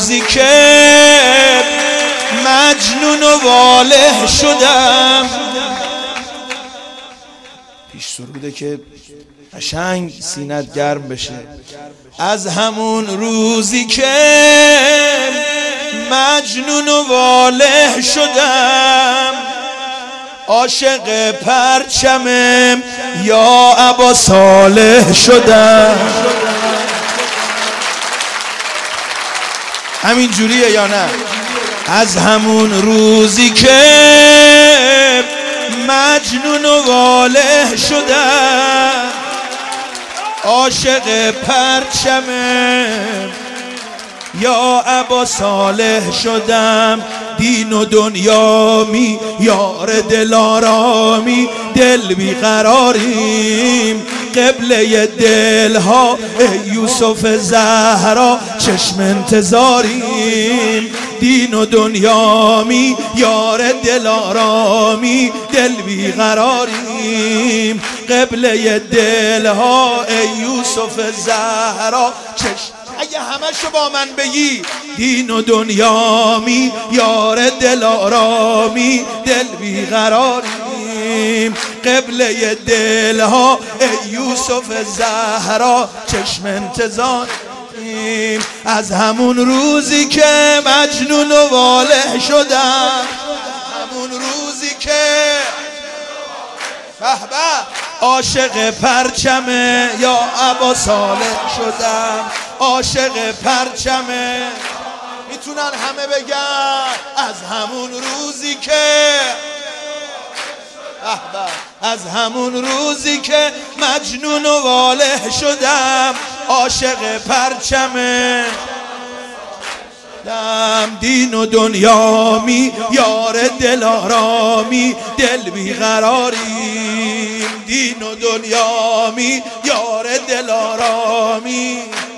روزی که مجنون و واله شدم. پیش سروده که قشنگ سینت گرم بشه. از همون روزی که مجنون و واله شدم، عاشق پرچمم یا ابا صالح شدم. همین جوریه یا نه؟ از همون روزی که مجنون و واله شدم، عاشق پرچمم یا ابا صالح شدم. دین و دنیامی یار دلارامی، دل بیقراریم قبله دلها ای یوسف زهرا چشم انتظاریم. دین و دنیامی یار دلارامی، دل بیقراریم قبله دلها ای یوسف زهرا چشم. اگه همشو با من بگی، دین و دنیامی یار دلارامی، دل بیقراریم قبله دلها ای یوسف زهرا چشم انتظاریم. از همون روزی که مجنون و واله شدم، همون روزی که عاشق پرچم یا ابا صالح شدم، عاشق پرچم. میتونن همه بگن از همون روزی که از همون روزی که مجنون و واله شدم، عاشق پرچم. دین و دنیامی یار دلارامی، دل بیقراریم. دین و دنیامی یار دلارامی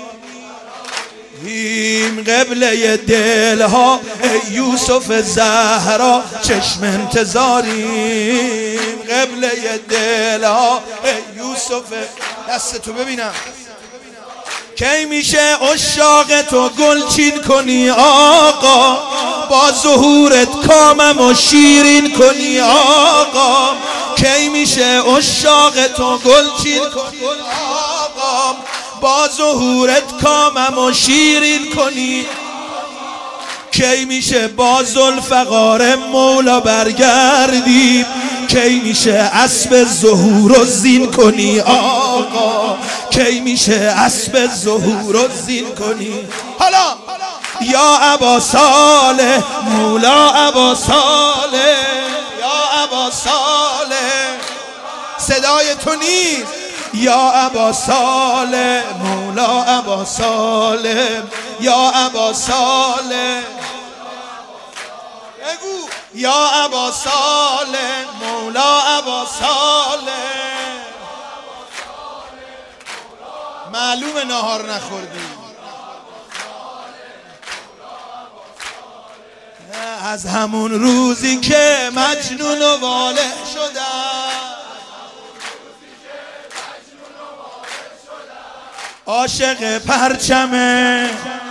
قبله دلها ای یوسف زهرا چشم انتظاریم قبله دلها ای یوسف. دستتو ببینم. کی میشه عشاق تو گلچین کنی آقا، با ظهورت کامم و شیرین کنی آقا. کی میشه عشاق تو گلچین کنی آقا، با ظهورت کامم و شیرین کنی. کی میشه با ذوالفقار مولا برگردی، کی میشه اسب ظهور و زین کنی آقا، کی میشه اسب ظهور و زین کنی. حالا یا ابا صالح مولا ابا صالح، یا ابا صالح صدای تو نیست. یا ابا صالح مولا ابا صالح، یا ابا صالح بگو. یا ابا صالح مولا ابا صالح. معلومه نهار نخوردی. از همون روزی که مجنون و واله شدم، عاشق پرچمه،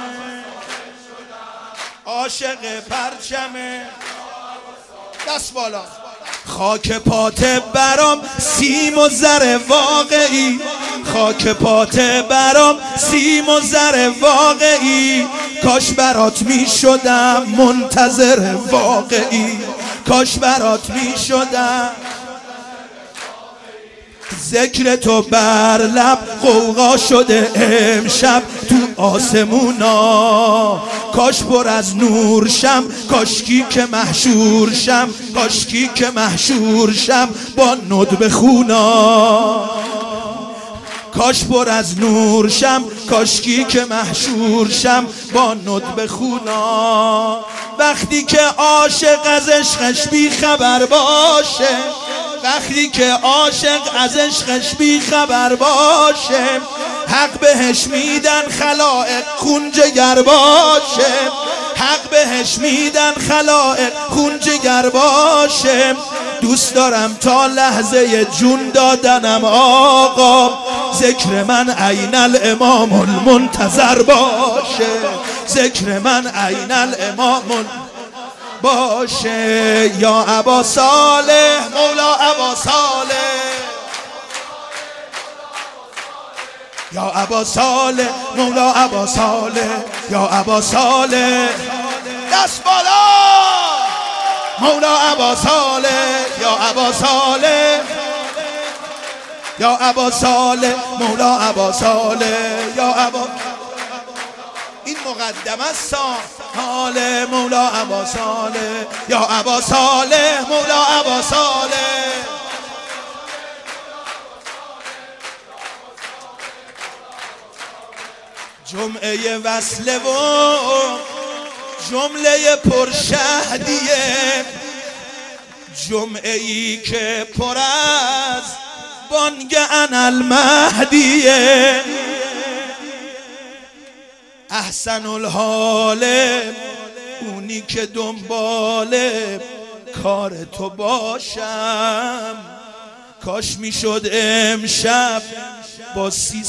عاشق پرچمه. دست بالا. خاک پات برام سیم و زر واقعی، خاک پات برام سیم و زر واقعی. کاش برات می شدم منتظر واقعی، کاش برات می شدم. ذکر تو بر لب غوغا شده امشب تو آسمونا. کاش پر از نور شم، کاشکی که محشور شم، کاشکی که محشور شم با ندب خونا. کاش پر از نور شم، کاشکی که محشور شم با ندب خونا. وقتی که عاشق از عشقش بی خبر باشه، وقتی که عاشق از عشقش بی خبر باشه، حق بهش میدن خلائق خون جگر باشه، حق بهش میدن خلائق خون جگر باشه. دوست دارم تا لحظه جون دادنم آقا، ذکر من عین الامام المنتظر باشه. ذکر من عین الامام باشه. یا ابا صالح مولا ابا صالح، یا ابا صالح مولا ابا صالح، یا ابا صالح دست بالا مولا ابا صالح، یا ابا صالح، یا ابا صالح مولا ابا صالح، یا ابا. این مقدمه است حال مولا ابا صالح، یا ابا صالح مولا ابا صالح. جمعه وصله و جمله پرشهدیه، جمعه ای که پر از بانگ انالمهدیه. احسن الحال اونی که دنبال کار تو باشم، کاش میشد امشب با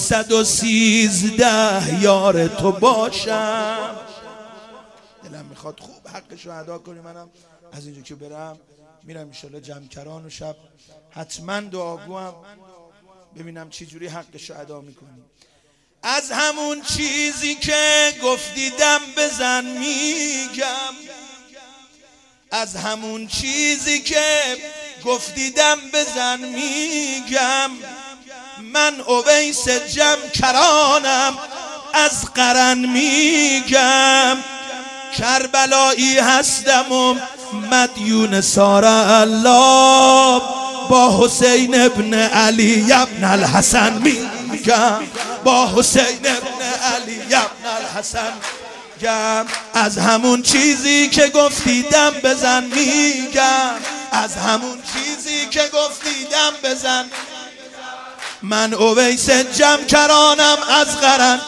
313 یار تو باشم. دلم میخواد خوب حقشو ادا کنی. منم از اینجا که برم میرم انشالله جمکران و شب حتما دعاگوام ببینم چی جوری حقشو ادا میکنی. از همون چیزی که گفتی دم بزن میگم، از همون چیزی که گفتی دم بزن میگم. من اویس جمکرانم از قرن میگم. کربلایی هستم و مدیون سار الله، با حسین ابن علی ابن الحسن میگم، با حسین ابن علی ابن الحسن میگم. از همون چیزی که گفتی دم بزن میگم، از همون چیزی که گفتی دم بزن. من اویس جمکرانم از قرن،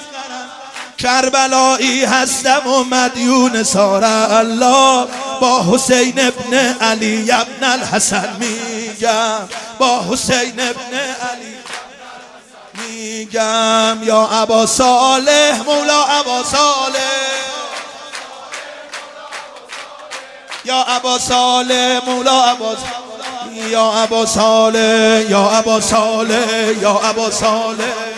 کربلایی هستم و مدیون سار الله، با حسین ابن علی ابن الحسن میگم، با حسین ابن علی میگم. یا ابا صالح مولا ابا صالح، یا ابا صالح مولا ابا صالح، یا ابا صالح، یا ابا صالح، یا ابا صالح.